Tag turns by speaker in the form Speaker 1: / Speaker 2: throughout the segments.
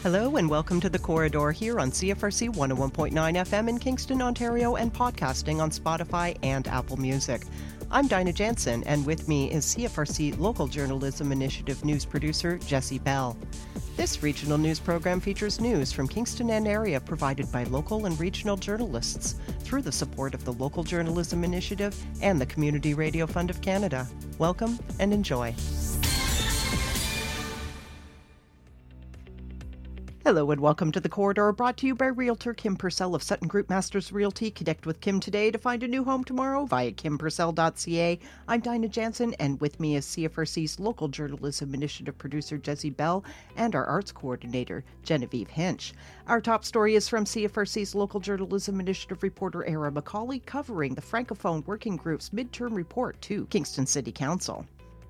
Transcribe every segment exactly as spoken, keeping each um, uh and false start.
Speaker 1: Hello and welcome to The Corridor here on C F R C one oh one point nine F M in Kingston, Ontario, and podcasting on Spotify and Apple Music. I'm Dinah Jansen, and with me is C F R C Local Journalism Initiative news producer Jessie Bell. This regional news program features news from Kingston and area provided by local and regional journalists through the support of the Local Journalism Initiative and the Community Radio Fund of Canada. Welcome and enjoy. Hello and welcome to The Corridor, brought to you by Realtor Kim Purcell of Sutton Group Masters Realty. Connect with Kim today to find a new home tomorrow via kim purcell dot c a. I'm Dinah Jansen, and with me is C F R C's Local Journalism Initiative producer Jessie Bell and our arts coordinator Genevieve Hinch. Our top story is from C F R C's Local Journalism Initiative reporter Era McCauley, covering the Francophone Working Group's midterm report to Kingston City Council.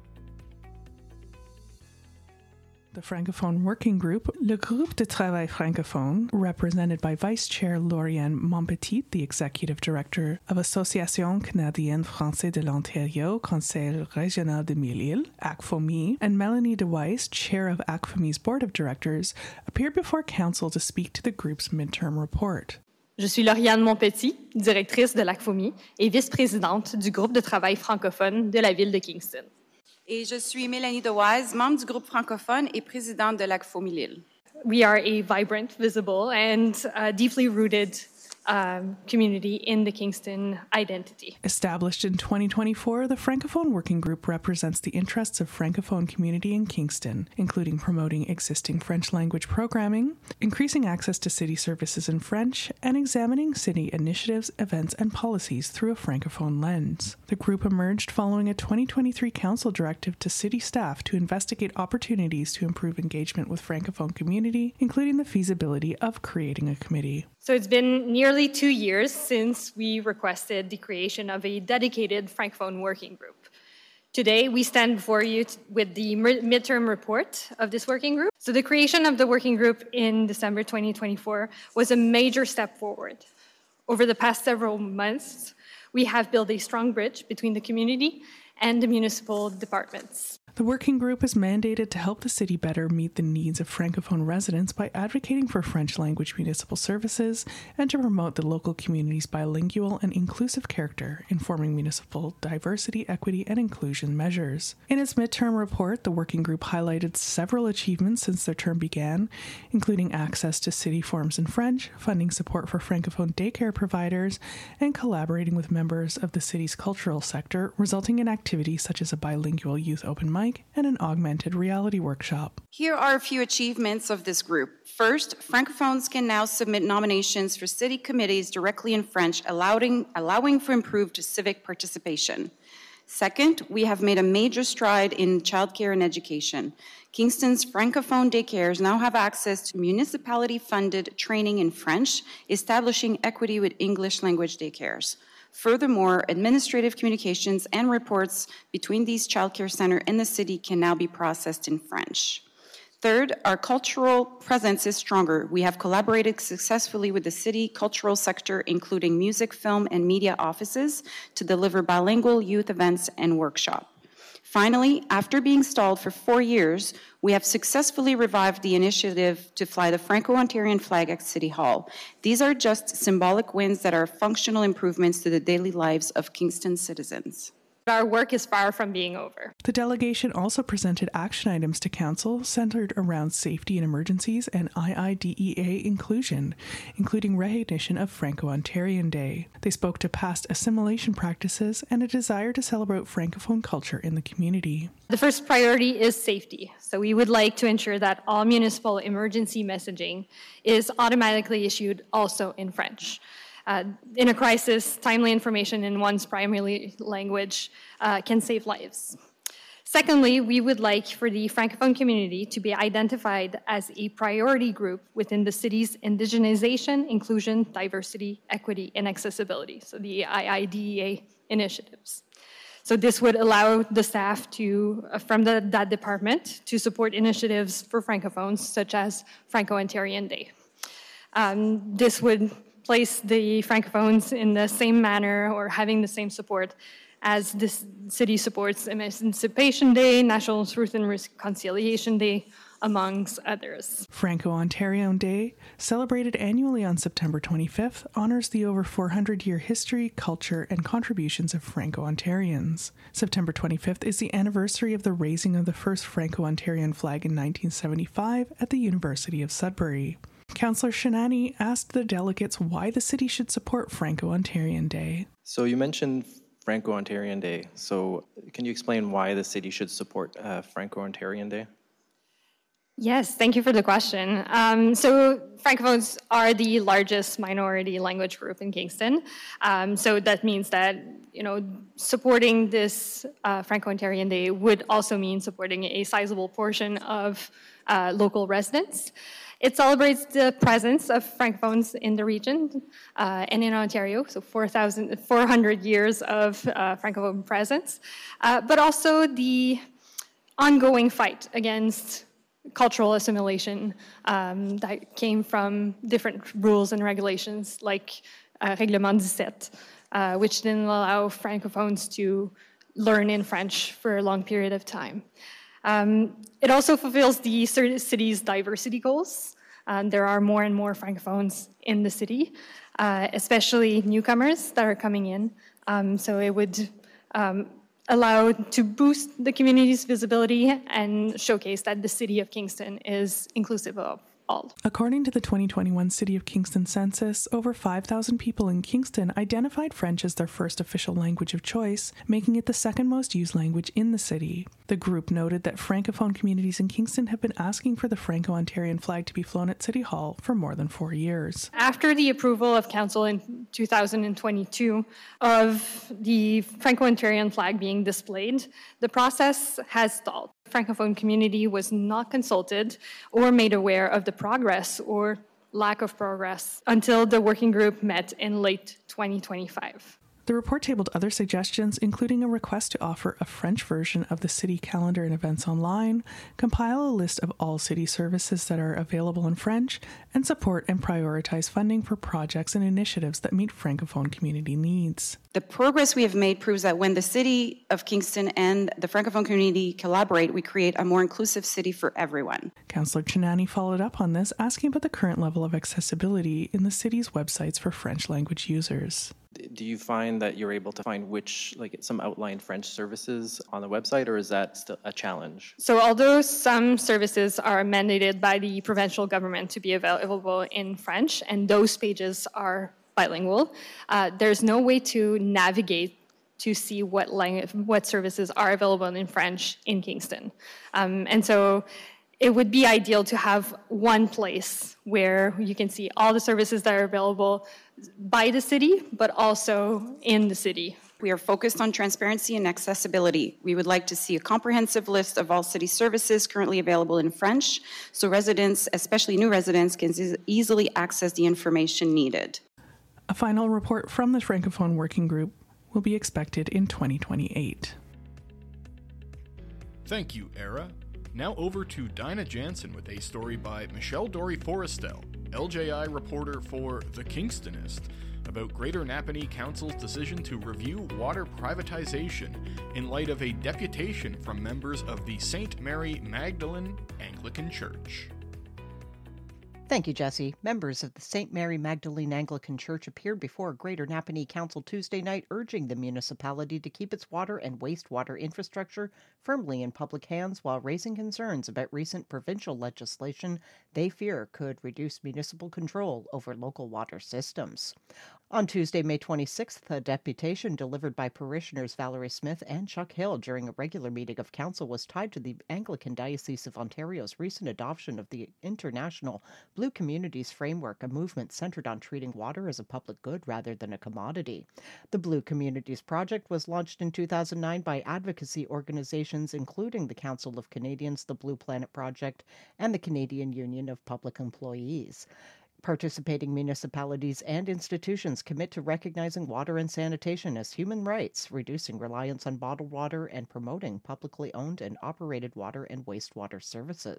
Speaker 2: The Francophone Working Group, Le Groupe de Travail Francophone, represented by Vice Chair Lauriane Montpetit, the Executive Director of Association Canadienne Française de l'Ontario, Conseil Régional de Mille-Îles, A C F O M I, and Melanie DeWeiss, Chair of A C F O M I's Board of Directors, appeared before Council to speak to the group's midterm report.
Speaker 3: Je suis Lauriane Montpetit, directrice de l'A C F O M I et vice-présidente du groupe de travail francophone de la ville de Kingston.
Speaker 4: Et je suis Mélanie DeWeiss, membre du groupe francophone et présidente de l'A C F O M I Lille.
Speaker 3: We are a vibrant, visible, and uh, deeply rooted um, community in the Kingston identity.
Speaker 2: Established in twenty twenty-four, the Francophone Working Group represents the interests of Francophone community in Kingston, including promoting existing French language programming, increasing access to city services in French, and examining city initiatives, events, and policies through a Francophone lens. The group emerged following a twenty twenty-three council directive to city staff to investigate opportunities to improve engagement with Francophone community, including the feasibility of creating a committee.
Speaker 3: So it's been nearly two years since we requested the creation of a dedicated Francophone working group. Today, we stand before you t- with the midterm report of this working group. So the creation of the working group in December twenty twenty-four was a major step forward. Over the past several months, we have built a strong bridge between the community and the municipal departments.
Speaker 2: The working group is mandated to help the city better meet the needs of Francophone residents by advocating for French language municipal services and to promote the local community's bilingual and inclusive character, informing municipal diversity, equity, and inclusion measures. In its midterm report, the working group highlighted several achievements since their term began, including access to city forums in French, funding support for Francophone daycare providers, and collaborating with members of the city's cultural sector, resulting in activities such as a bilingual youth open mic and an augmented reality workshop.
Speaker 4: Here are a few achievements of this group. First, Francophones can now submit nominations for city committees directly in French, allowing, allowing for improved civic participation. Second, we have made a major stride in childcare and education. Kingston's Francophone daycares now have access to municipality-funded training in French, establishing equity with English language daycares. Furthermore, administrative communications and reports between these childcare centers and the city can now be processed in French. Third, our cultural presence is stronger. We have collaborated successfully with the city cultural sector, including music, film, and media offices, to deliver bilingual youth events and workshops. Finally, after being stalled for four years, we have successfully revived the initiative to fly the Franco-Ontarian flag at City Hall. These are just symbolic wins that are functional improvements to the daily lives of Kingston citizens.
Speaker 3: Our work is far from being over.
Speaker 2: The delegation also presented action items to Council centered around safety and emergencies and I I D E A inclusion, including recognition of Franco-Ontarian Day. They spoke to past assimilation practices and a desire to celebrate Francophone culture in the community.
Speaker 3: The first priority is safety. So we would like to ensure that all municipal emergency messaging is automatically issued also in French. Uh, in a crisis, timely information in one's primary language uh, can save lives. Secondly, we would like for the Francophone community to be identified as a priority group within the city's indigenization, inclusion, diversity, equity, and accessibility, so the I I D E A initiatives. So this would allow the staff to, uh, from the, that department to support initiatives for Francophones, such as Franco-Ontarian Day. Um, this would place the Francophones in the same manner or having the same support as the city supports Emancipation Day, National Truth and Reconciliation Day, amongst others.
Speaker 2: Franco-Ontarian Day, celebrated annually on September twenty-fifth, honors the over four hundred year history, culture, and contributions of Franco-Ontarians. September twenty-fifth is the anniversary of the raising of the first Franco-Ontarian flag in nineteen seventy-five at the University of Sudbury. Councillor Shinani asked the delegates why the city should support Franco-Ontarian Day.
Speaker 5: So you mentioned Franco-Ontarian Day. So can you explain why the city should support uh, Franco-Ontarian Day?
Speaker 3: Yes, thank you for the question. Um, so Francophones are the largest minority language group in Kingston. Um, so that means that, you know, supporting this uh, Franco-Ontarian Day would also mean supporting a sizable portion of uh, local residents. It celebrates the presence of Francophones in the region uh, and in Ontario, so four thousand, four hundred years of uh, Francophone presence, uh, but also the ongoing fight against cultural assimilation um, that came from different rules and regulations like uh, Règlement seventeen, uh, which didn't allow Francophones to learn in French for a long period of time. Um, it also fulfills the city's diversity goals. Um, there are more and more Francophones in the city, uh, especially newcomers that are coming in. Um, so it would um, allow to boost the community's visibility and showcase that the city of Kingston is inclusive of all.
Speaker 2: According to the twenty twenty-one City of Kingston census, over five thousand people in Kingston identified French as their first official language of choice, making it the second most used language in the city. The group noted that Francophone communities in Kingston have been asking for the Franco-Ontarian flag to be flown at City Hall for more than four years.
Speaker 3: After the approval of Council in two thousand twenty-two of the Franco-Ontarian flag being displayed, the process has stalled. The Francophone community was not consulted or made aware of the progress or lack of progress until the working group met in late twenty twenty-five.
Speaker 2: The report tabled other suggestions, including a request to offer a French version of the city calendar and events online, compile a list of all city services that are available in French, and support and prioritize funding for projects and initiatives that meet Francophone community needs.
Speaker 4: The progress we have made proves that when the City of Kingston and the Francophone community collaborate, we create a more inclusive city for everyone.
Speaker 2: Councillor Chinani followed up on this, asking about the current level of accessibility in the city's websites for French language users.
Speaker 5: Do you find that you're able to find which, like some outlined French services on the website, or is that still a challenge?
Speaker 3: So although some services are mandated by the provincial government to be available in French, and those pages are bilingual, uh, there's no way to navigate to see what language, what services are available in French in Kingston. Um, and so it would be ideal to have one place where you can see all the services that are available by the city, but also in the city.
Speaker 4: We are focused on transparency and accessibility. We would like to see a comprehensive list of all city services currently available in French, so residents, especially new residents, can easily access the information needed.
Speaker 2: A final report from the Francophone Working Group will be expected in twenty twenty-eight.
Speaker 6: Thank you, Era. Now over to Dinah Jansen with a story by Michelle Dory-Forrestel, L J I reporter for The Kingstonist, about Greater Napanee Council's decision to review water privatization in light of a deputation from members of the Saint Mary Magdalene Anglican Church.
Speaker 1: Thank you, Jesse. Members of the Saint Mary Magdalene Anglican Church appeared before Greater Napanee Council Tuesday night urging the municipality to keep its water and wastewater infrastructure firmly in public hands while raising concerns about recent provincial legislation they fear could reduce municipal control over local water systems. On Tuesday, May twenty-sixth, a deputation delivered by parishioners Valerie Smith and Chuck Hill during a regular meeting of council was tied to the Anglican Diocese of Ontario's recent adoption of the International Blue Communities Framework, a movement centered on treating water as a public good rather than a commodity. The Blue Communities Project was launched in two thousand nine by advocacy organizations including the Council of Canadians, the Blue Planet Project, and the Canadian Union of Public Employees. Participating municipalities and institutions commit to recognizing water and sanitation as human rights, reducing reliance on bottled water, and promoting publicly owned and operated water and wastewater services.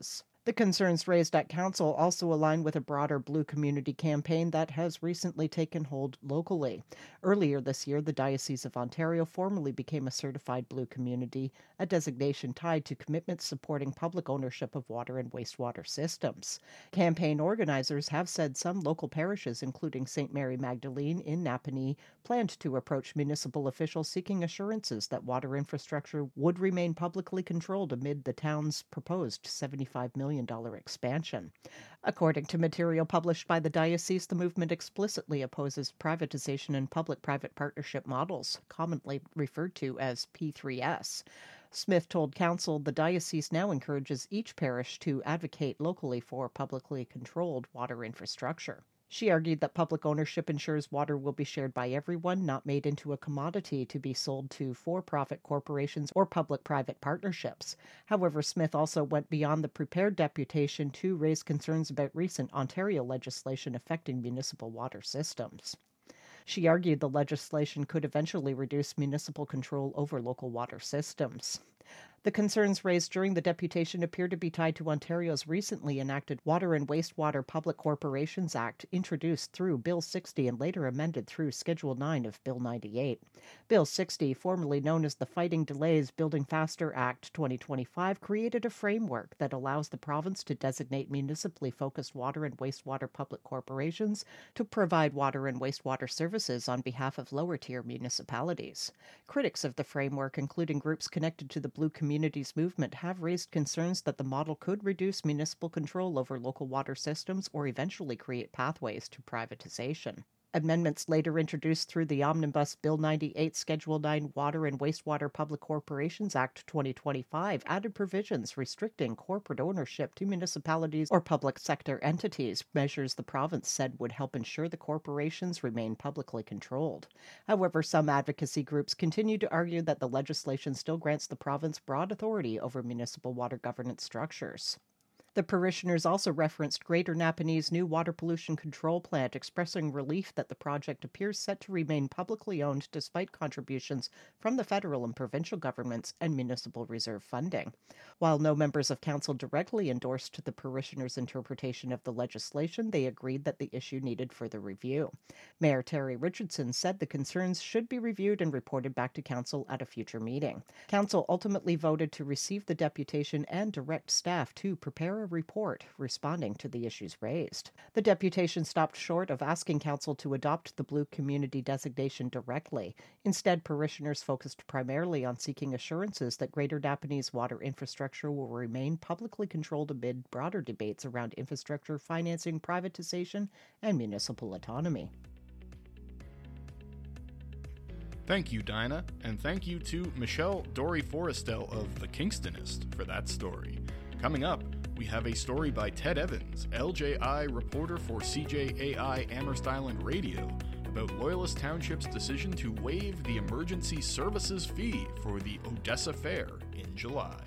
Speaker 1: The concerns raised at Council also align with a broader Blue Community campaign that has recently taken hold locally. Earlier this year, the Diocese of Ontario formally became a certified Blue Community, a designation tied to commitments supporting public ownership of water and wastewater systems. Campaign organizers have said some local parishes, including Saint Mary Magdalene in Napanee, planned to approach municipal officials seeking assurances that water infrastructure would remain publicly controlled amid the town's proposed seventy-five million dollars expansion. According to material published by the diocese, the movement explicitly opposes privatization and public-private partnership models, commonly referred to as P three S. Smith told Council the diocese now encourages each parish to advocate locally for publicly controlled water infrastructure. She argued that public ownership ensures water will be shared by everyone, not made into a commodity to be sold to for-profit corporations or public-private partnerships. However, Smith also went beyond the prepared deputation to raise concerns about recent Ontario legislation affecting municipal water systems. She argued the legislation could eventually reduce municipal control over local water systems. The concerns raised during the deputation appear to be tied to Ontario's recently enacted Water and Wastewater Public Corporations Act, introduced through Bill sixty and later amended through Schedule nine of Bill ninety-eight. Bill sixty, formerly known as the Fighting Delays Building Faster Act twenty twenty-five, created a framework that allows the province to designate municipally focused water and wastewater public corporations to provide water and wastewater services on behalf of lower-tier municipalities. Critics of the framework, including groups connected to the Blue Communities movement, have raised concerns that the model could reduce municipal control over local water systems or eventually create pathways to privatization. Amendments later introduced through the Omnibus Bill ninety-eight Schedule nine Water and Wastewater Public Corporations Act twenty twenty-five added provisions restricting corporate ownership to municipalities or public sector entities, measures the province said would help ensure the corporations remain publicly controlled. However, some advocacy groups continue to argue that the legislation still grants the province broad authority over municipal water governance structures. The parishioners also referenced Greater Napanee's new water pollution control plant, expressing relief that the project appears set to remain publicly owned despite contributions from the federal and provincial governments and municipal reserve funding. While no members of council directly endorsed the parishioners' interpretation of the legislation, they agreed that the issue needed further review. Mayor Terry Richardson said the concerns should be reviewed and reported back to council at a future meeting. Council ultimately voted to receive the deputation and direct staff to prepare a report responding to the issues raised. The deputation stopped short of asking council to adopt the Blue Community designation directly. Instead, parishioners focused primarily on seeking assurances that Greater Napanee's water infrastructure will remain publicly controlled amid broader debates around infrastructure financing, privatization, and municipal autonomy.
Speaker 6: Thank you, Dinah, and thank you to Michelle Dory-Forrestel of The Kingstonist for that story. Coming up, we have a story by Ted Evans, L J I reporter for C J A I Amherst Island Radio, about Loyalist Township's decision to waive the emergency services fee for the Odessa Fair in July.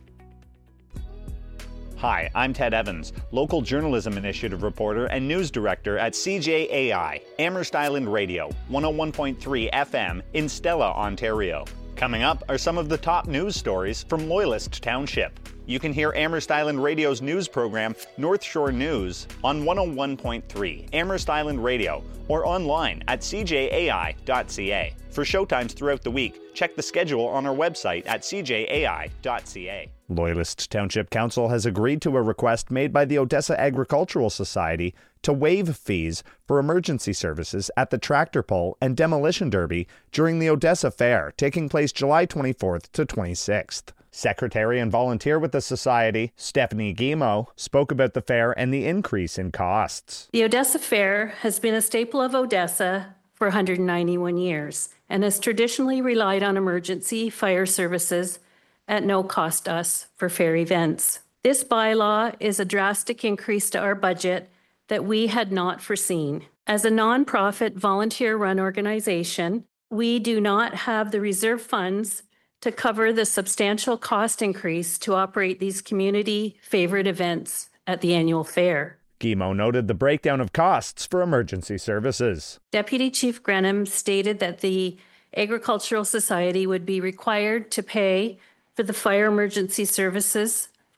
Speaker 7: Hi, I'm Ted Evans, local journalism initiative reporter and news director at C J A I, Amherst Island Radio, one oh one point three F M in Stella, Ontario. Coming up are some of the top news stories from Loyalist Township. You can hear Amherst Island Radio's news program, North Shore News, on one oh one point three Amherst Island Radio or online at c j a i dot c a. For showtimes throughout the week, check the schedule on our website at c j a i dot c a. Loyalist Township Council has agreed to a request made by the Odessa Agricultural Society to waive fees for emergency services at the Tractor Pull and Demolition Derby during the Odessa Fair, taking place July twenty-fourth to twenty-sixth. Secretary and volunteer with the Society, Stephanie Guillemot, spoke about the fair and the increase in costs.
Speaker 8: The Odessa Fair has been a staple of Odessa for one hundred ninety-one years and has traditionally relied on emergency fire services at no cost to us for fair events. This bylaw is a drastic increase to our budget that we had not foreseen. As a nonprofit volunteer-run organization, we do not have the reserve funds to cover the substantial cost increase to operate these community favorite events at the annual fair.
Speaker 7: Guillemot noted the breakdown of costs for emergency services.
Speaker 8: Deputy Chief Grenham stated that the Agricultural Society would be required to pay for the fire emergency services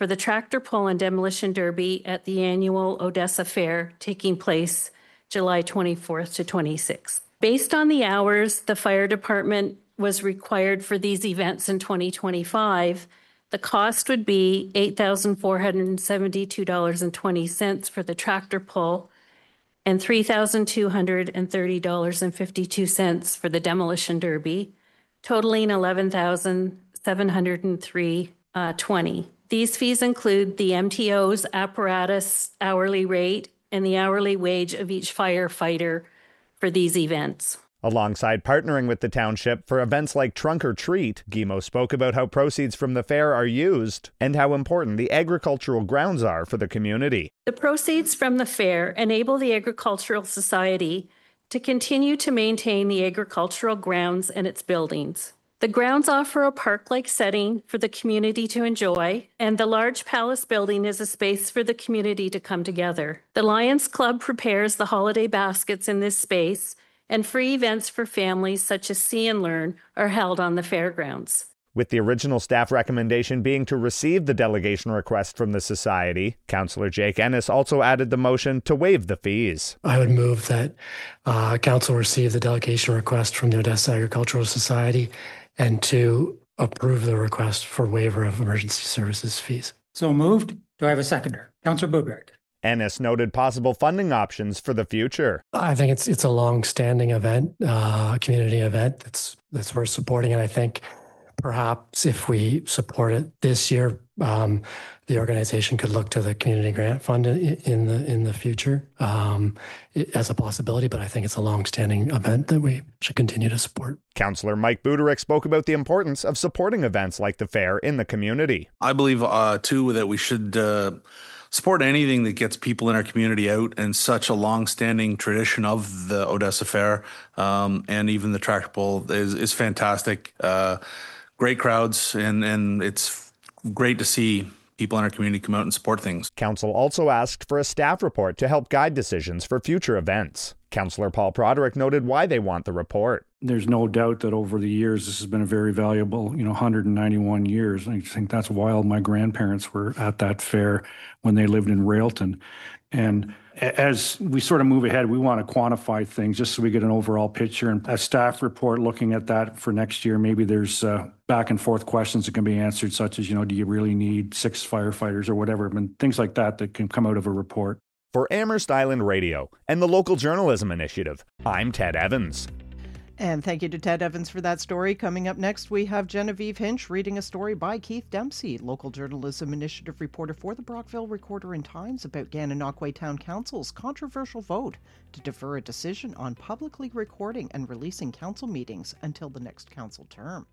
Speaker 8: for the tractor pull and demolition derby at the annual Odessa Fair taking place July twenty-fourth to twenty-sixth. Based on the hours the fire department was required for these events in twenty twenty-five, the cost would be eight thousand four hundred seventy-two dollars and twenty cents for the tractor pull and three thousand two hundred thirty dollars and fifty-two cents for the demolition derby, totaling eleven thousand seven hundred three dollars and twenty cents. These fees include the M T O's apparatus hourly rate and the hourly wage of each firefighter for these events.
Speaker 7: Alongside partnering with the township for events like Trunk or Treat, Guillemot spoke about how proceeds from the fair are used and how important the agricultural grounds are for the community.
Speaker 8: The proceeds from the fair enable the Agricultural Society to continue to maintain the agricultural grounds and its buildings. The grounds offer a park-like setting for the community to enjoy, and the large palace building is a space for the community to come together. The Lions Club prepares the holiday baskets in this space, and free events for families such as See and Learn are held on the fairgrounds.
Speaker 7: With the original staff recommendation being to receive the delegation request from the Society, Councillor Jake Ennis also added the motion to waive the fees.
Speaker 9: I would move that uh, Council receive the delegation request from the Odessa Agricultural Society and to approve the request for waiver of emergency services fees.
Speaker 10: So moved. Do I have a seconder? Councillor Boudrecht.
Speaker 7: Ennis noted possible funding options for the future.
Speaker 9: I think it's it's a long-standing event, uh, community event that's that's worth supporting, and I think perhaps if we support it this year, um, the organization could look to the community grant fund in, in the in the future um, as a possibility. But I think it's a long-standing event that we should continue to support.
Speaker 7: Councillor Mike Buderick spoke about the importance of supporting events like the fair in the community.
Speaker 11: I believe uh, too that we should Uh, support anything that gets people in our community out, and such a long-standing tradition of the Odessa Fair um, and even the tractor pull is, is fantastic. Uh, great crowds, and, and it's great to see people in our community come out and support things.
Speaker 7: Council also asked for a staff report to help guide decisions for future events. Councillor Paul Broderick noted why they want the report.
Speaker 12: There's no doubt that over the years, this has been a very valuable, you know, one hundred ninety-one years. I think that's wild. My grandparents were at that fair when they lived in Railton. And as we sort of move ahead, we want to quantify things just so we get an overall picture. And a staff report looking at that for next year, maybe there's uh, back and forth questions that can be answered, such as, you know, do you really need six firefighters or whatever? I mean, things like that that can come out of a report.
Speaker 7: For Amherst Island Radio and the Local Journalism Initiative, I'm Ted Evans.
Speaker 1: And thank you to Ted Evans for that story. Coming up next, we have Genevieve Hinch reading a story by Keith Dempsey, Local Journalism Initiative reporter for the Brockville Recorder and Times, about Gananoque Town Council's controversial vote to defer a decision on publicly recording and releasing council meetings until the next council term.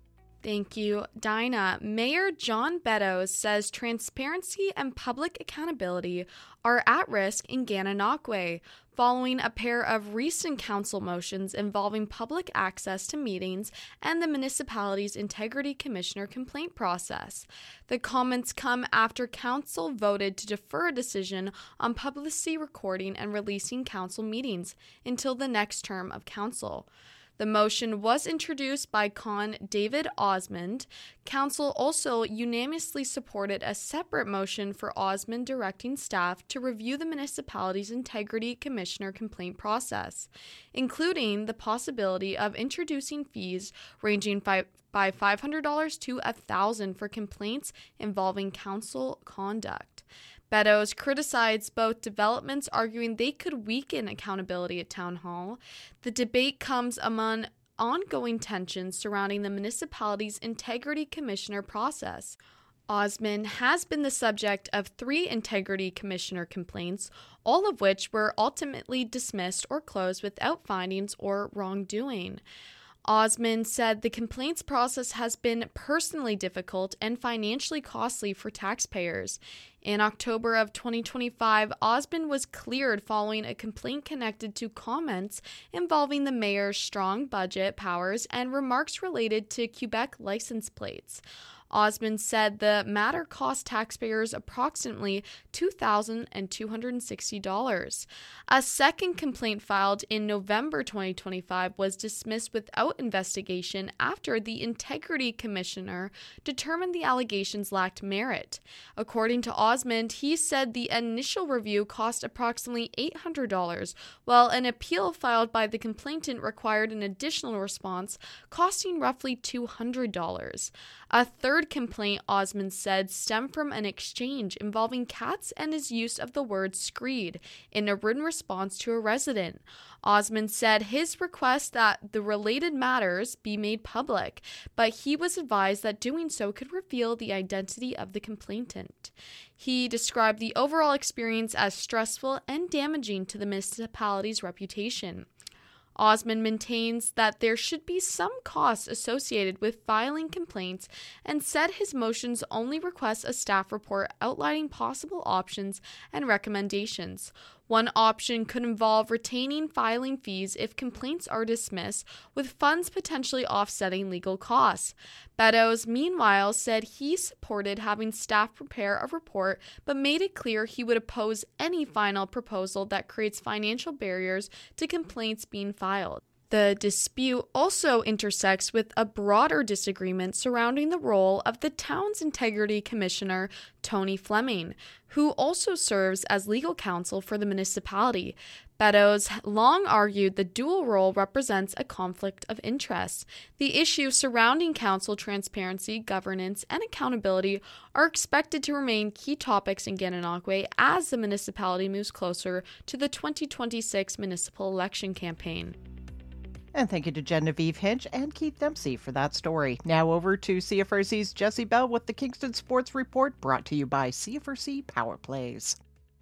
Speaker 13: Thank you, Dinah. Mayor John Beddoes says transparency and public accountability are at risk in Gananoque, following a pair of recent council motions involving public access to meetings and the municipality's Integrity Commissioner complaint process. The comments come after council voted to defer a decision on publicly recording and releasing council meetings until the next term of council. The motion was introduced by Con David Osmond. Council also unanimously supported a separate motion for Osmond directing staff to review the municipality's Integrity Commissioner complaint process, including the possibility of introducing fees ranging by, by five hundred dollars to one thousand dollars for complaints involving council conduct. Beddoes criticized both developments, arguing they could weaken accountability at Town Hall. The debate comes among ongoing tensions surrounding the municipality's Integrity Commissioner process. Osmond has been the subject of three Integrity Commissioner complaints, all of which were ultimately dismissed or closed without findings or wrongdoing. Osmond said the complaints process has been personally difficult and financially costly for taxpayers. In October of twenty twenty-five, Osmond was cleared following a complaint connected to comments involving the mayor's strong budget powers and remarks related to Quebec license plates. Osmond said the matter cost taxpayers approximately two thousand two hundred sixty dollars. A second complaint filed in November twenty twenty-five was dismissed without investigation after the Integrity Commissioner determined the allegations lacked merit. According to Osmond, he said the initial review cost approximately eight hundred dollars, while an appeal filed by the complainant required an additional response costing roughly two hundred dollars. A third complaint, Osmond said, stemmed from an exchange involving Katz and his use of the word screed in a written response to a resident. Osmond said his request that the related matters be made public, but he was advised that doing so could reveal the identity of the complainant. He described the overall experience as stressful and damaging to the municipality's reputation. Osmond maintains that there should be some costs associated with filing complaints and said his motions only request a staff report outlining possible options and recommendations. One option could involve retaining filing fees if complaints are dismissed, with funds potentially offsetting legal costs. Beddoes, meanwhile, said he supported having staff prepare a report, but made it clear he would oppose any final proposal that creates financial barriers to complaints being filed. The dispute also intersects with a broader disagreement surrounding the role of the town's Integrity Commissioner, Tony Fleming, who also serves as legal counsel for the municipality. Beddoes long argued the dual role represents a conflict of interest. The issues surrounding council transparency, governance, and accountability are expected to remain key topics in Gananoque as the municipality moves closer to the twenty twenty-six municipal election campaign.
Speaker 1: And thank you to Genevieve Hinch and Keith Dempsey for that story. Now over to C F R C's Jesse Bell with the Kingston Sports Report, brought to you by C F R C Power Plays.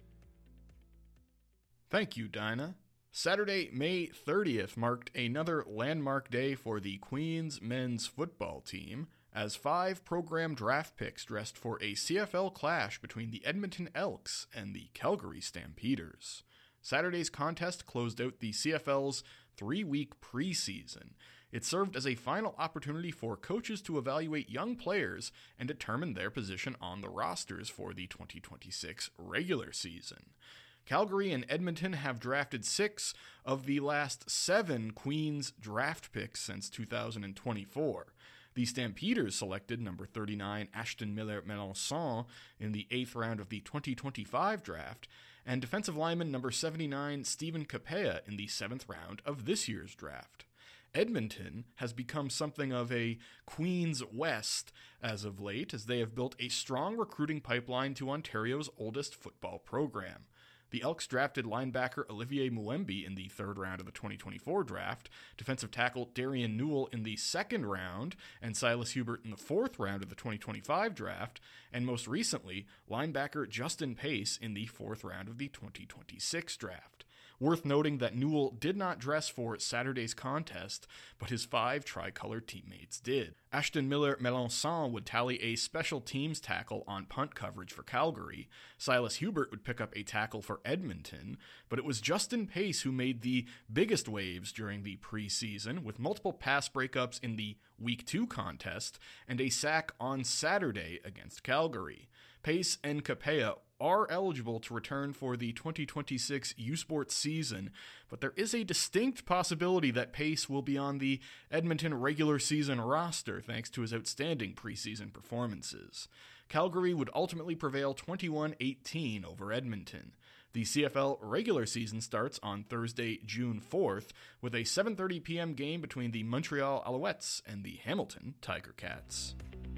Speaker 6: Thank you, Dinah. Saturday, May thirtieth marked another landmark day for the Queens men's football team, as five program draft picks dressed for a C F L clash between the Edmonton Elks and the Calgary Stampeders. Saturday's contest closed out the C F L's three-week preseason. It served as a final opportunity for coaches to evaluate young players and determine their position on the rosters for the twenty twenty-six regular season. Calgary and Edmonton have drafted six of the last seven Queens draft picks since two thousand twenty-four. The Stampeders selected number thirty-nine Ashton Miller-Melançon in the eighth round of the twenty twenty-five draft, and defensive lineman number seventy-nine Stephen Capea in the seventh round of this year's draft. Edmonton has become something of a Queens West as of late, as they have built a strong recruiting pipeline to Ontario's oldest football program. The Elks drafted linebacker Olivier Muembi in the third round of the twenty twenty-four draft, defensive tackle Darian Newell in the second round, and Silas Hubert in the fourth round of the twenty twenty-five draft, and most recently, linebacker Justin Pace in the fourth round of the twenty twenty-six draft. Worth noting that Newell did not dress for Saturday's contest, but his five tricolored teammates did. Ashton Miller-Melançon would tally a special teams tackle on punt coverage for Calgary. Silas Hubert would pick up a tackle for Edmonton, but it was Justin Pace who made the biggest waves during the preseason, with multiple pass breakups in the Week two contest and a sack on Saturday against Calgary. Pace and Capea are eligible to return for the twenty twenty-six U Sports season, but there is a distinct possibility that Pace will be on the Edmonton regular season roster thanks to his outstanding preseason performances. Calgary would ultimately prevail twenty-one eighteen over Edmonton. The C F L regular season starts on Thursday, June fourth, with a seven thirty p.m. game between the Montreal Alouettes and the Hamilton Tiger Cats.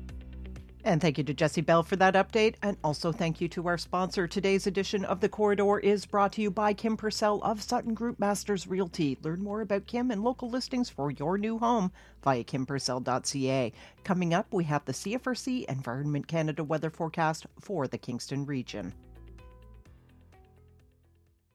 Speaker 1: And thank you to Jesse Bell for that update. And also thank you to our sponsor. Today's edition of The Corridor is brought to you by Kim Purcell of Sutton Group Masters Realty. Learn more about Kim and local listings for your new home via kim purcell dot c a. Coming up, we have the C F R C Environment Canada weather forecast for the Kingston region.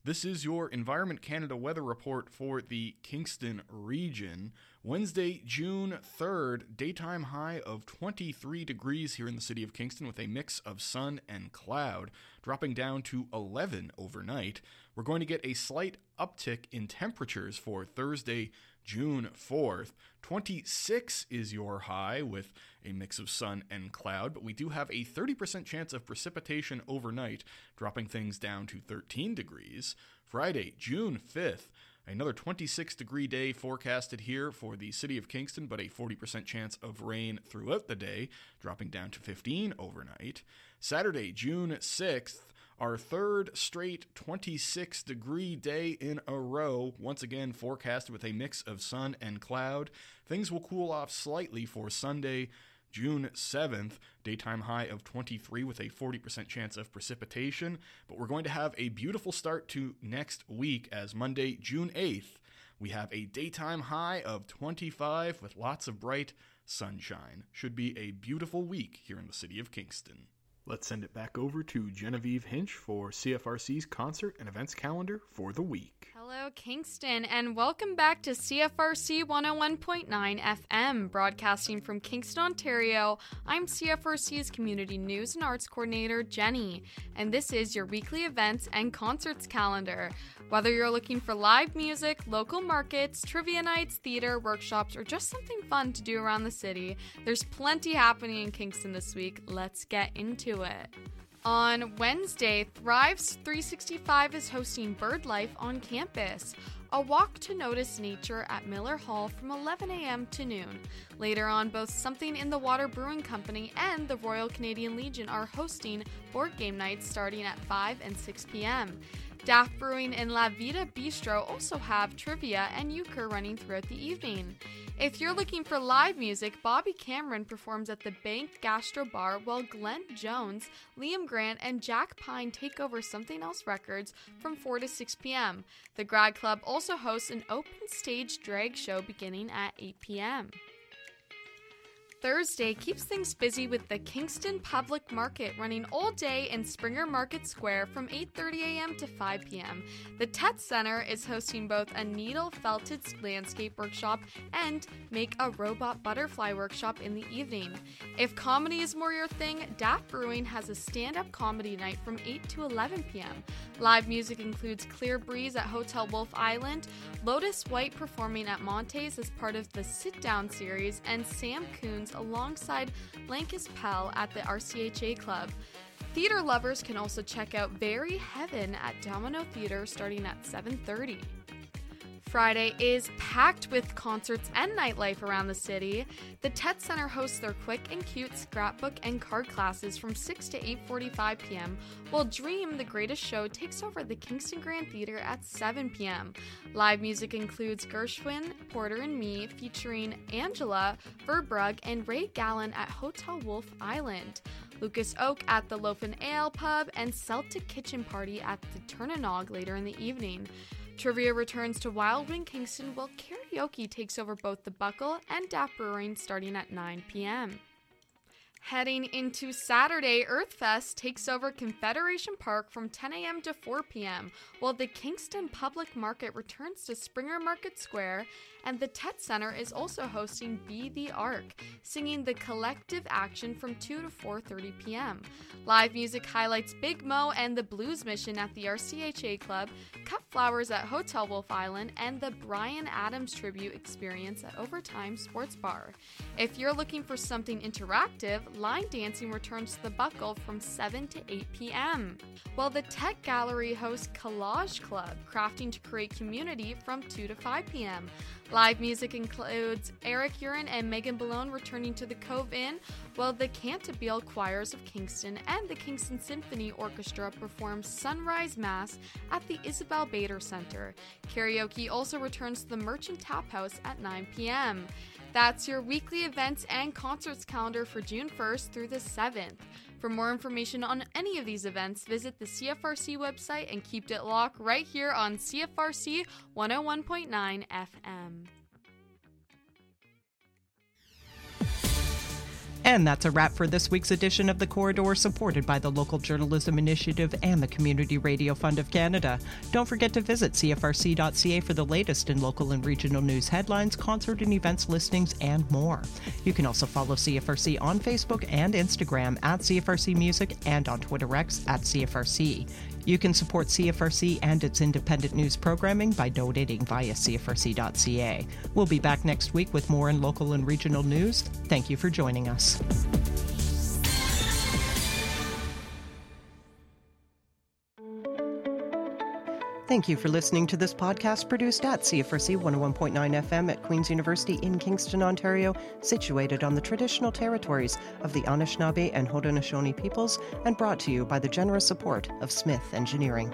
Speaker 6: This is your Environment Canada weather report for the Kingston region. Wednesday, June third, daytime high of twenty-three degrees here in the city of Kingston with a mix of sun and cloud, dropping down to eleven overnight. We're going to get a slight uptick in temperatures for Thursday, June fourth. twenty-six is your high with a mix of sun and cloud, but we do have a thirty percent chance of precipitation overnight, dropping things down to thirteen degrees. Friday, June fifth, another twenty-six degree day forecasted here for the city of Kingston, but a forty percent chance of rain throughout the day, dropping down to fifteen overnight. Saturday, June sixth, our third straight twenty-six degree day in a row, once again forecasted with a mix of sun and cloud. Things will cool off slightly for Sunday, June seventh, daytime high of twenty-three with a forty percent chance of precipitation. But we're going to have a beautiful start to next week as Monday, June eighth, we have a daytime high of twenty-five with lots of bright sunshine. Should be a beautiful week here in the city of Kingston. Let's send it back over to Genevieve Hinch for C F R C's concert and events calendar for the week.
Speaker 13: Hello, Kingston, and welcome back to C F R C one oh one point nine F M, broadcasting from Kingston, Ontario. I'm C F R C's Community News and Arts Coordinator, Jenny, and this is your weekly events and concerts calendar. Whether you're looking for live music, local markets, trivia nights, theater, workshops, or just something fun to do around the city, there's plenty happening in Kingston this week. Let's get into it. On Wednesday, Thrives three sixty-five is hosting Bird Life on campus, a walk to notice nature at Miller Hall from eleven a.m. to noon. Later on, both Something in the Water Brewing Company and the Royal Canadian Legion are hosting board game nights starting at five and six p.m. Daft Brewing and La Vida Bistro also have trivia and euchre running throughout the evening. If you're looking for live music, Bobby Cameron performs at the Bank Gastro Bar, while Glenn Jones, Liam Grant, and Jack Pine take over Something Else Records from four to six p.m. The Grad Club also hosts an open stage drag show beginning at eight p.m. Thursday keeps things busy with the Kingston Public Market running all day in Springer Market Square from eight thirty a.m. to five p.m. The T E T Center is hosting both a needle felted landscape workshop and make a robot butterfly workshop in the evening. If comedy is more your thing, Daft Brewing has a stand-up comedy night from eight to eleven p.m. Live music includes Clear Breeze at Hotel Wolf Island, Lotus White performing at Montes as part of the Sit Down series, and Sam Coons alongside Lankus Pell at the R C H A Club. Theater lovers can also check out Very Heaven at Domino Theater starting at seven thirty. Friday is packed with concerts and nightlife around the city. The T E T Center hosts their quick and cute scrapbook and card classes from six to eight forty-five p.m., while Dream, the Greatest Show, takes over the Kingston Grand Theatre at seven p.m. Live music includes Gershwin, Porter and Me, featuring Angela, Verbrugge, and Ray Gallen at Hotel Wolf Island, Lucas Oak at the Loaf and Ale Pub, and Celtic Kitchen Party at the Turnanog later in the evening. Trivia returns to Wild Wing Kingston, while karaoke takes over both the Buckle and Daft Brewing starting at nine p.m. Heading into Saturday, Earthfest takes over Confederation Park from ten a.m. to four p.m., while the Kingston Public Market returns to Springer Market Square, and the T E T Center is also hosting Be the Ark, singing The Collective Action from two to four thirty p.m. Live music highlights Big Mo and the Blues Mission at the R C H A Club, Cut Flowers at Hotel Wolf Island, and the Bryan Adams Tribute Experience at Overtime Sports Bar. If you're looking for something interactive, line dancing returns to the Buckle from seven to eight p.m., while the Tech Gallery hosts Collage Club, crafting to create community from two to five p.m. Live music includes Eric Urin and Megan Ballone returning to the Cove Inn, while the Cantabile Choirs of Kingston and the Kingston Symphony Orchestra perform Sunrise Mass at the Isabel Bader Center. Karaoke also returns to the Merchant Tap House at nine p.m. That's your weekly events and concerts calendar for June first through the seventh. For more information on any of these events, visit the C F R C website and keep it locked right here on C F R C one oh one point nine F M.
Speaker 1: And that's a wrap for this week's edition of The Corridor, supported by the Local Journalism Initiative and the Community Radio Fund of Canada. Don't forget to visit C F R C dot C A for the latest in local and regional news headlines, concert and events listings, and more. You can also follow C F R C on Facebook and Instagram at C F R C Music and on Twitter X at C F R C. You can support C F R C and its independent news programming by donating via C F R C dot C A. We'll be back next week with more in local and regional news. Thank you for joining us. Thank you for listening to this podcast produced at C F R C one oh one point nine F M at Queen's University in Kingston, Ontario, situated on the traditional territories of the Anishinaabe and Haudenosaunee peoples, and brought to you by the generous support of Smith Engineering.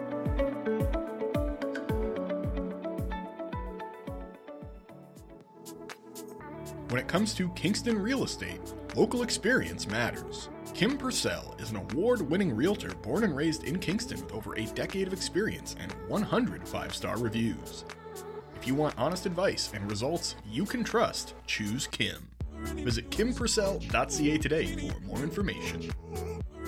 Speaker 6: When it comes to Kingston real estate, local experience matters. Kim Purcell is an award-winning realtor born and raised in Kingston with over a decade of experience and one hundred five-star reviews. If you want honest advice and results you can trust, choose Kim. Visit Kim Purcell dot C A today for more information.